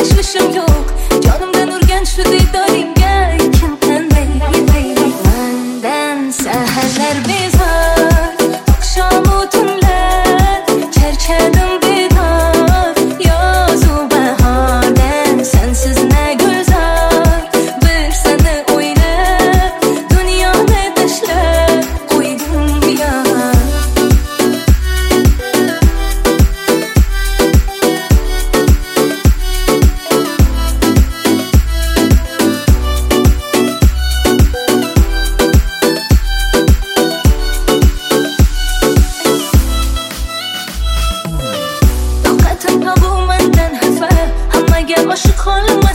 tashvishim yo'q, jonimdan urgan shu didoringga kim qanday mendan saharlar bezor, oqshomu tunlar charchadim bedor, yozu bahordan sensiz na gulzor, bir seni o'ylab dunyoni tashlab qo'ydim yor. Toqatim bu mendan xafa, hammaga oshiq holim